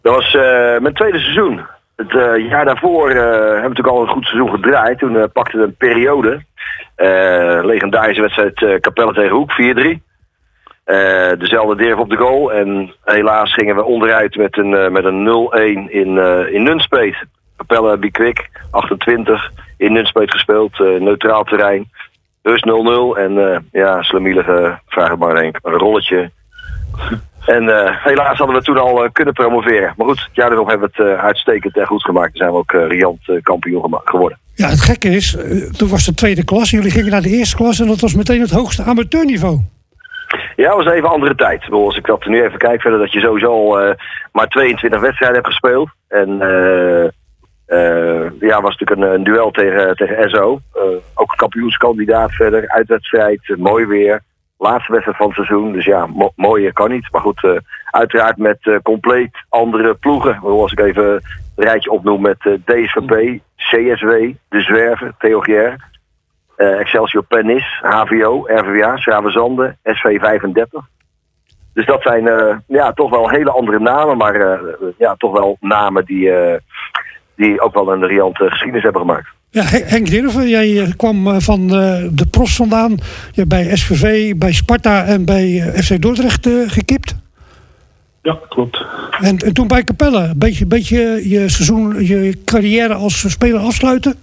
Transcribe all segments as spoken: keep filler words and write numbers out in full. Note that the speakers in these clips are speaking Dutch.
Dat was uh, mijn tweede seizoen. Het uh, jaar daarvoor uh, hebben we natuurlijk al een goed seizoen gedraaid. Toen uh, pakte we een periode. Uh, legendarische wedstrijd uh, Capelle tegen Hoek, vier drie. Uh, dezelfde Dirf op de goal. En helaas gingen we onderuit met een, uh, met een nul-een in, uh, in Nunspeet. Capelle Bikwik, achtentwintig. In Nunspeet gespeeld, uh, neutraal terrein. Dus nul nul. En uh, ja, slamielige, vraag het maar een, een rolletje. En uh, helaas hadden we toen al uh, kunnen promoveren. Maar goed, het jaar erop hebben we het uh, uitstekend en goed gemaakt. Toen zijn we ook uh, riant uh, kampioen gema- geworden. Ja, het gekke is, uh, toen was de tweede klas. Jullie gingen naar de eerste klas en dat was meteen het hoogste amateurniveau. Ja, dat was even een andere tijd. Bedoel, als ik dat nu even kijk verder, dat je sowieso al uh, maar tweeëntwintig wedstrijden hebt gespeeld. En uh, uh, ja, was natuurlijk een, een duel tegen, tegen S O. Uh, ook een kampioenskandidaat verder, uitwedstrijd, uh, mooi weer. Laatste wedstrijd van het seizoen, dus ja, mo- mooier kan niet. Maar goed, uh, uiteraard met uh, compleet andere ploegen. Als ik even een rijtje opnoem met uh, D S V P, C S W, De Zwerver, Theogier, uh, Excelsior Pernis, H V O, R V A, Schravenzande, S V vijfendertig. Dus dat zijn uh, ja, toch wel hele andere namen, maar uh, ja, toch wel namen die, uh, die ook wel een riante geschiedenis hebben gemaakt. Ja, Henk Dirven, jij kwam van de profs vandaan. Je hebt bij S V V, bij Sparta en bij F C Dordrecht uh, gekipt. Ja, klopt. En, en toen bij Capelle, een beetje, beetje je seizoen, je carrière als speler afsluiten?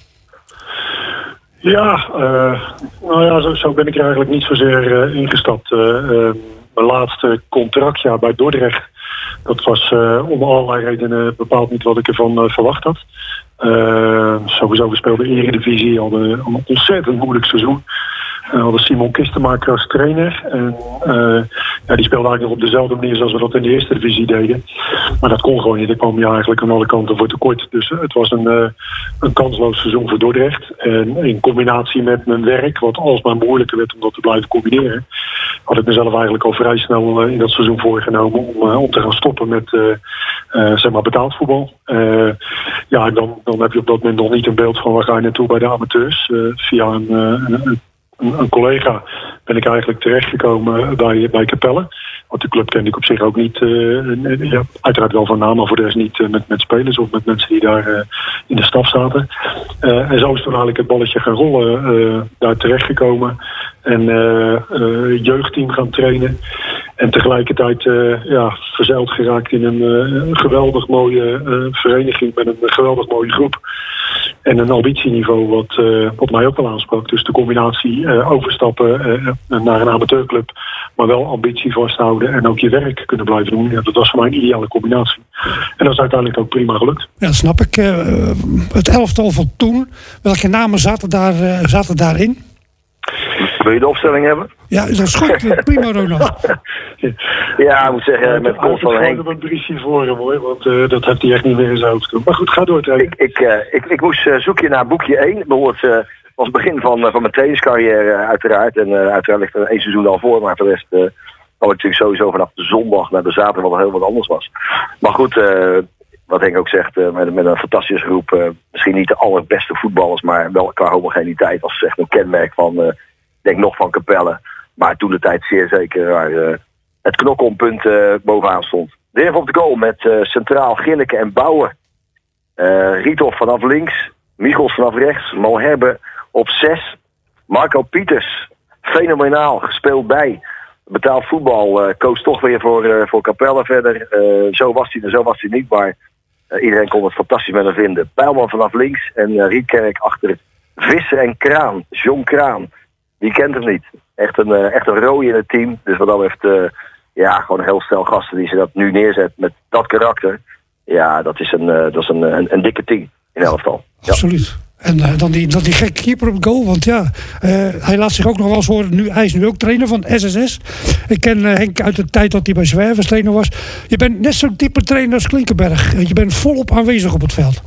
Ja, uh, nou ja, zo, zo ben ik er eigenlijk niet zozeer uh, ingestapt. Uh, uh, mijn laatste contractjaar bij Dordrecht, dat was uh, om allerlei redenen bepaald niet wat ik ervan uh, verwacht had. Uh, sowieso, we speelden Eredivisie, hadden een ontzettend moeilijk seizoen. We uh, hadden Simon Kistenmaker als trainer. En uh, ja, die speelde eigenlijk nog op dezelfde manier zoals we dat in de eerste divisie deden. Maar dat kon gewoon niet. Ik kwam ja, eigenlijk aan alle kanten voor tekort. Dus uh, het was een, uh, een kansloos seizoen voor Dordrecht. En in combinatie met mijn werk, wat alsmaar moeilijker werd om dat te blijven combineren, had ik mezelf eigenlijk al vrij snel uh, in dat seizoen voorgenomen om, uh, om te gaan stoppen met uh, uh, zeg maar betaald voetbal. Uh, ja, en dan, dan heb je op dat moment nog niet een beeld van waar ga je naartoe bij de amateurs. Uh, via een, uh, een, een, een collega ben ik eigenlijk terechtgekomen bij, bij Capelle. Want de club kende ik op zich ook niet. Uh, ja, uiteraard wel van naam, maar voor de rest niet uh, met, met spelers of met mensen die daar uh, in de staf zaten. Uh, en zo is toen eigenlijk het balletje gaan rollen. Uh, daar terechtgekomen. En uh, uh, jeugdteam gaan trainen. En tegelijkertijd uh, ja, verzeild geraakt in een uh, geweldig mooie uh, vereniging met een geweldig mooie groep. En een ambitieniveau wat, uh, wat mij ook wel aansprak. Dus de combinatie uh, overstappen uh, naar een amateurclub, maar wel ambitie vasthouden en ook je werk kunnen blijven doen. Ja, dat was voor mij een ideale combinatie. En dat is uiteindelijk ook prima gelukt. Ja, dat snap ik. Uh, het elftal van toen, welke namen zaten, daar, uh, zaten daarin? Wil je de opstelling hebben? Ja, dat is goed. Prima, Ronald. Ja, ik moet zeggen, met komst van Henk. Ik heb een briefje voor hem, hoor, want uh, dat heeft hij echt niet meer in zijn hoofd doen. Maar goed, ga door, Trein. Ik, ik, uh, ik, ik moest uh, zoeken naar boekje één. Het uh, was het begin van, uh, van mijn trainingscarrière, uh, uiteraard. En uh, uiteraard ligt er één seizoen al voor, maar voor de rest uh, kwam ik natuurlijk sowieso vanaf de zondag naar de zaterdag, wat heel wat anders was. Maar goed, uh, wat Henk ook zegt, uh, met, met een fantastische groep. Uh, misschien niet de allerbeste voetballers, maar wel qua homogeniteit was echt een kenmerk van, uh, ik denk nog van Capelle. Maar toen de tijd zeer zeker waar uh, het knokkelpunt uh, bovenaan stond. Dirf op de goal met uh, centraal Gilleke en Bouwen. Uh, Riethoff vanaf links. Michels vanaf rechts. Malherbe op zes. Marco Pieters. Fenomenaal. Gespeeld bij. Betaald voetbal. Uh, koos toch weer voor, uh, voor Capelle verder. Uh, zo was hij en zo was hij niet. Maar uh, iedereen kon het fantastisch met hem vinden. Pijlman vanaf links. En uh, Rietkerk achter Visser en Kraan. John Kraan. Wie kent hem niet? Echt een, uh, echt een rode in het team. Dus wat dat betreft, uh, ja, gewoon een heel stel gasten die ze dat nu neerzet met dat karakter. Ja, dat is een, uh, dat is een, een, een dikke team in elftal. Absoluut. Ja. En uh, dan, die, dan die gekke keeper op goal. Want ja, uh, hij laat zich ook nog wel eens horen. Nu, hij is nu ook trainer van S S S. Ik ken uh, Henk uit de tijd dat hij bij Zwervers trainer was. Je bent net zo'n type trainer als Klinkenberg. Je bent volop aanwezig op het veld.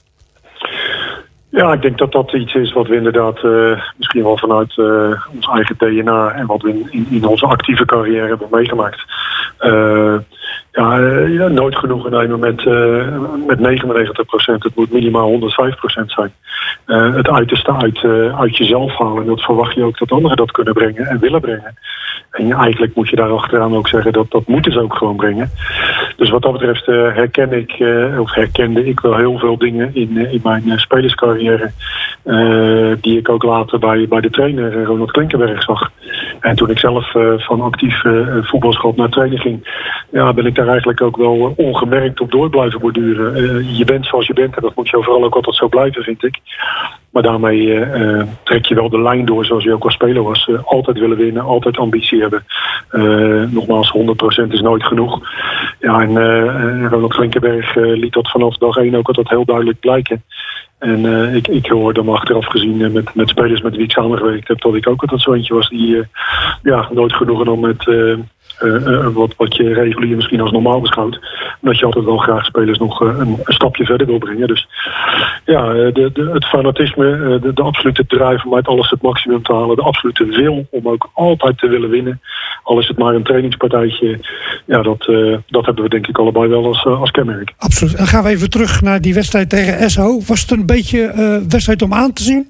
Ja, ik denk dat dat iets is wat we inderdaad uh, misschien wel vanuit uh, ons eigen D N A en wat we in, in, in onze actieve carrière hebben meegemaakt. Uh, Ja, uh, ja, nooit genoegen nemen met, uh, met negenennegentig procent. Het moet minimaal honderdvijf procent zijn. Uh, het uiterste uit, uh, uit jezelf halen. En dat verwacht je ook dat anderen dat kunnen brengen en willen brengen. En ja, eigenlijk moet je daar achteraan ook zeggen dat dat moeten ze ook gewoon brengen. Dus wat dat betreft uh, herken ik, uh, of herkende ik wel heel veel dingen in, uh, in mijn uh, spelerscarrière. Uh, die ik ook later bij, bij de trainer uh, Ronald Klinkenberg zag. En toen ik zelf uh, van actief uh, voetbalschap naar trainer ging, ja, ben ik daar eigenlijk ook wel ongemerkt op door blijven borduren. Uh, je bent zoals je bent en dat moet je overal ook altijd zo blijven, vind ik. Maar daarmee uh, trek je wel de lijn door zoals je ook als speler was. Uh, altijd willen winnen, altijd ambitie hebben. Uh, nogmaals, honderd procent is nooit genoeg. Ja, en uh, Ronald Klinkenberg uh, liet dat vanaf dag één ook altijd heel duidelijk blijken. En uh, ik, ik hoorde hem achteraf gezien uh, met, met spelers met wie ik samengewerkt heb, dat ik ook altijd zo eentje was die uh, ja, nooit genoegen nam met uh, uh, uh, wat, wat je regulier misschien als normaal beschouwt. Dat je altijd wel graag spelers nog uh, een, een stapje verder wil brengen. Dus ja, de, de, het fanatisme, de, de absolute drive om uit alles het maximum te halen. De absolute wil om ook altijd te willen winnen. Al is het maar een trainingspartijtje. Ja, dat, uh, dat hebben we denk ik allebei wel als, uh, als kenmerk. Absoluut. Dan gaan we even terug naar die wedstrijd tegen S O. Was het een beetje een uh, wedstrijd om aan te zien?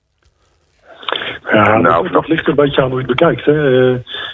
Ja, nou, dat, dat ligt een beetje aan hoe je het bekijkt. Hè. Uh,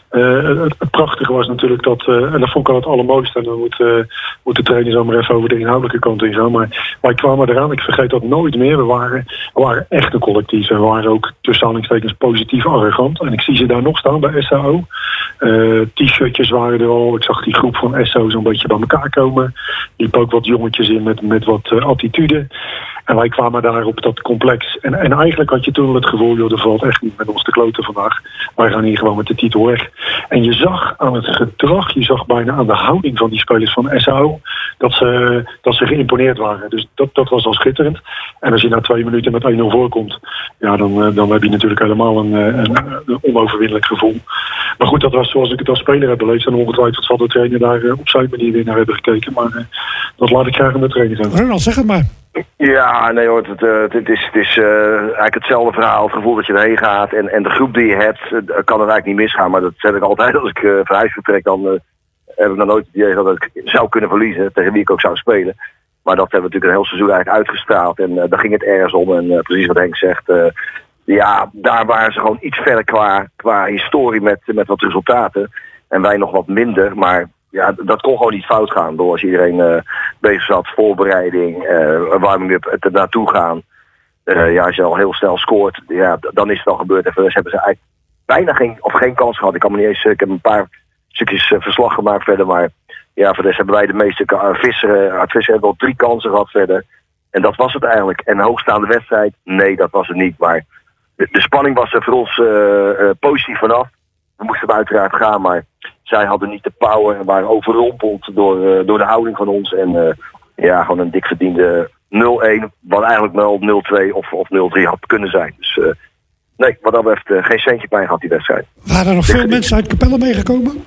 uh, het, het prachtige was natuurlijk dat, uh, en dat vond ik al het allermooiste, en dan moet, uh, moet de trainer zo maar even over de inhoudelijke kant in gaan. Maar wij kwamen eraan, ik vergeet dat nooit meer. We waren, we waren echt een collectief en we waren ook tussen aanhalingstekens positief arrogant. En ik zie ze daar nog staan bij S A O. Uh, T-shirtjes waren er al, ik zag die groep van S A O zo'n beetje bij elkaar komen. Er liepen ook wat jongetjes in met, met wat uh, attitude. En wij kwamen daar op dat complex. En, en eigenlijk had je toen het gevoel, joh, er valt echt niet met ons te kloten vandaag. Wij gaan hier gewoon met de titel weg. En je zag aan het gedrag, je zag bijna aan de houding van die spelers van S A O, dat ze, dat ze geïmponeerd waren. Dus dat, dat was al schitterend. En als je na twee minuten met één nul voorkomt, ja, dan, dan heb je natuurlijk helemaal een, een, een onoverwinnelijk gevoel. Maar goed, dat was zoals ik het als speler heb beleefd. En ongetwijfeld zal de trainer daar op zijn manier weer naar hebben gekeken. Maar uh, dat laat ik graag aan de trainer zijn. Ronald, zeg het maar. Ja, nee hoor, het, het, het is, het is uh, eigenlijk hetzelfde verhaal. Het gevoel dat je erheen gaat en, en de groep die je hebt, uh, kan het eigenlijk niet misgaan. Maar dat zeg ik altijd als ik uh, van huis vertrek, dan uh, heb ik nog nooit het idee dat ik zou kunnen verliezen, tegen wie ik ook zou spelen. Maar dat hebben we natuurlijk een heel seizoen eigenlijk uitgestraald en uh, daar ging het ergens om. En uh, precies wat Henk zegt, uh, ja, daar waren ze gewoon iets verder qua, qua historie met, met wat resultaten. En wij nog wat minder, maar ja, dat kon gewoon niet fout gaan. Door als iedereen uh, bezig zat, voorbereiding, uh, warming-up, er naartoe gaan. Uh, ja, als je al heel snel scoort, ja, dan is het al gebeurd. En dus hebben ze eigenlijk bijna geen, of geen kans gehad. Ik kan me niet eens, ik heb een paar stukjes uh, verslag gemaakt verder. Maar ja, voor de rest hebben wij de meeste uh, Visseren, uh, Visseren hebben al drie kansen gehad verder. En dat was het eigenlijk. En een hoogstaande wedstrijd, nee, dat was het niet. Maar de, de spanning was er voor ons uh, uh, positief vanaf. We moesten er uiteraard gaan, maar zij hadden niet de power en waren overrompeld door, uh, door de houding van ons. En uh, ja, gewoon een dik verdiende nul-een, wat eigenlijk wel nul-twee of, of nul-drie had kunnen zijn. Dus uh, nee, wat dat betreft uh, geen centje pijn gehad die wedstrijd. Waren er nog veel mensen uit Capelle meegekomen?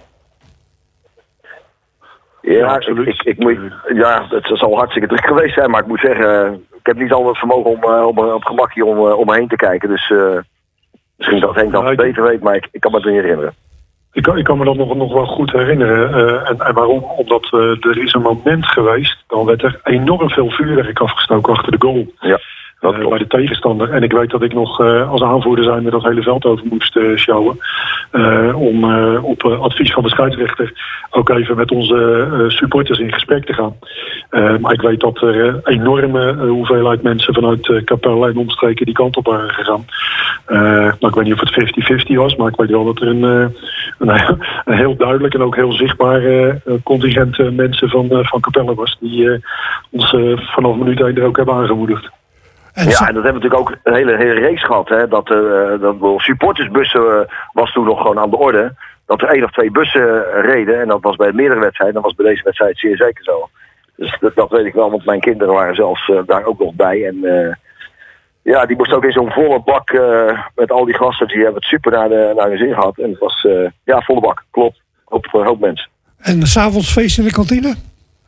Ja, ja, absoluut. Ik, ik, ik moet, ja, het zal hartstikke druk geweest zijn, maar ik moet zeggen, ik heb niet al het vermogen om, uh, om op gemak hier om, uh, om me heen te kijken. Dus uh, misschien dat Henk dat ja, beter weet, maar ik, ik kan me het niet herinneren. Ik kan, ik kan me dat nog, nog wel goed herinneren. Uh, en, en waarom? Omdat uh, er is een moment geweest, dan werd er enorm veel vuurwerk afgestoken achter de goal. Ja. Uh, bij de tegenstander. En ik weet dat ik nog uh, als aanvoerder zijnde dat hele veld over moest uh, sjouwen. Uh, om uh, op uh, advies van de scheidsrechter ook even met onze uh, supporters in gesprek te gaan. Uh, maar ik weet dat er uh, enorme uh, hoeveelheid mensen vanuit uh, Capelle en omstreken die kant op waren gegaan. Uh, nou, ik weet niet of het vijftig-vijftig was, maar ik weet wel dat er een, uh, een, een heel duidelijk en ook heel zichtbaar uh, contingent uh, mensen van, uh, van Capelle was. Die uh, ons uh, vanaf minuut één er ook hebben aangemoedigd. En ja, en dat hebben we natuurlijk ook een hele, hele race gehad. Hè? Dat, uh, dat supportersbussen uh, was toen nog gewoon aan de orde. Dat er één of twee bussen reden. En dat was bij meerdere wedstrijden. Dat was bij deze wedstrijd zeer zeker zo. Dus dat, dat weet ik wel, want mijn kinderen waren zelfs uh, daar ook nog bij. En uh, ja, die moesten ook in zo'n volle bak uh, met al die gasten. Die hebben het super naar de, naar de zin gehad. En het was, uh, ja, volle bak. Klopt. Hoop, voor een hoop mensen. En 's avonds feest in de kantine?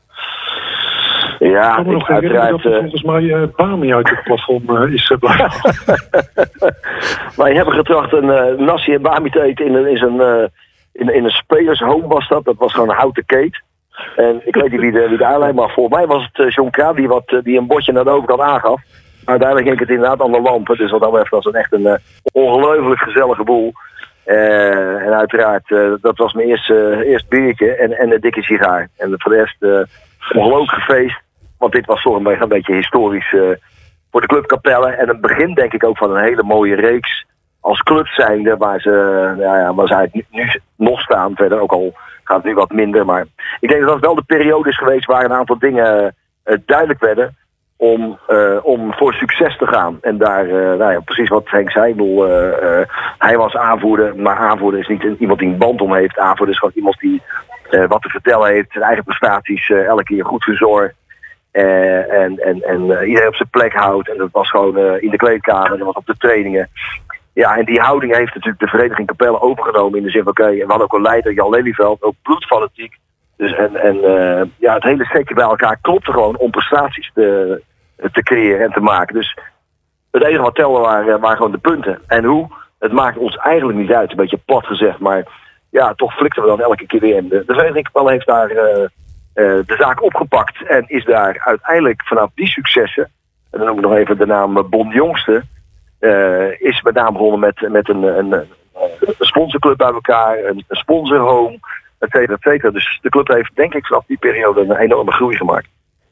Ja, ik kan me nog herinneren dat er volgens mij uh, Bami uit het plafond uh, is uh, blijven. Wij hebben getracht een uh, nasi en Bami te eten in, in, zijn, uh, in, in een spelershome was dat. Dat was gewoon een houten keet. En ik weet niet wie de, wie de aanleiding was. Volgens mij was het uh, John Kraan die, wat, uh, die een bordje naar de overkant aangaf. Maar uiteindelijk ging het inderdaad aan de lampen. Dus wat dat betreft was het echt een uh, ongelooflijk gezellige boel. Uh, en uiteraard, uh, dat was mijn eerste, uh, eerste biertje en, en een dikke sigaar. En voor de rest uh, ongelooflijk gefeest. Want dit was toch een beetje, een beetje historisch uh, voor de Club Capelle. En het begin denk ik ook van een hele mooie reeks als club zijnde. Waar ze, uh, ja, ja, waar ze eigenlijk nu, nu nog staan. Verder ook al gaat het nu wat minder. Maar ik denk dat dat wel de periode is geweest waar een aantal dingen uh, duidelijk werden. Om, uh, om voor succes te gaan. En daar, uh, nou ja, precies wat Henk zei. Bedoel, uh, uh, hij was aanvoerder, maar aanvoerder is niet iemand die een band om heeft. Aanvoerder is gewoon iemand die uh, wat te vertellen heeft. Zijn eigen prestaties uh, elke keer goed verzorgt. Uh, en en, en uh, iedereen op zijn plek houdt. En dat was gewoon uh, in de kleedkamer, dat was op de trainingen. Ja, en die houding heeft natuurlijk de vereniging Capelle overgenomen. In de zin van, oké, okay, we hadden ook een leider, Jan Lelyveld, ook bloedfanatiek. Dus en, en uh, ja, het hele setje bij elkaar klopte gewoon om prestaties te, te creëren en te maken. Dus het enige wat telde waren, waren gewoon de punten. En hoe, het maakt ons eigenlijk niet uit, een beetje plat gezegd. Maar ja, toch flikten we dan elke keer weer. En de, de vereniging Capelle heeft daar uh, uh, de zaak opgepakt. En is daar uiteindelijk vanaf die successen, en dan noem ik nog even de naam Bon Jongste, uh, is met name begonnen met, met een, een, een sponsorclub bij elkaar, een, een sponsorhome. Et cetera, et cetera. Dus de club heeft denk ik vanaf die periode een enorme groei gemaakt.